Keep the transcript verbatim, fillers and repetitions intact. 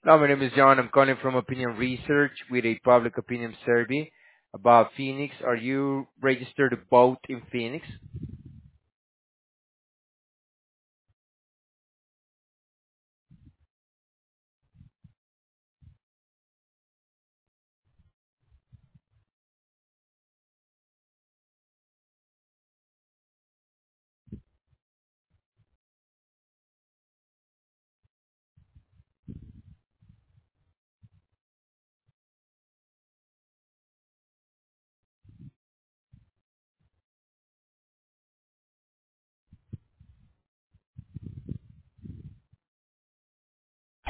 Hello, my name is John. I'm calling from Opinion Research with a public opinion survey about Phoenix. Are you registered to vote in Phoenix?